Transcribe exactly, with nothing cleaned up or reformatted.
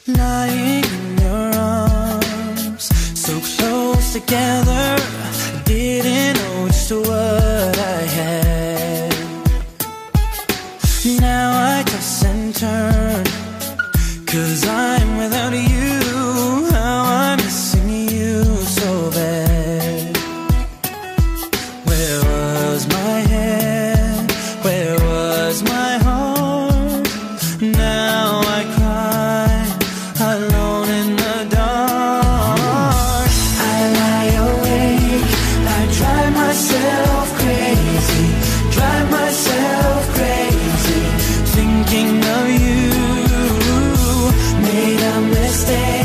lying in your arms, so close together, didn't know just what I had. Now I toss and turn, 'cause I'm without you, how I'm missing you so bad. Where was my head, where was my heart? Now I cry alone in the dark. I lie awake, I drive myself crazy, drive myself crazy, thinking of you. Made a mistake.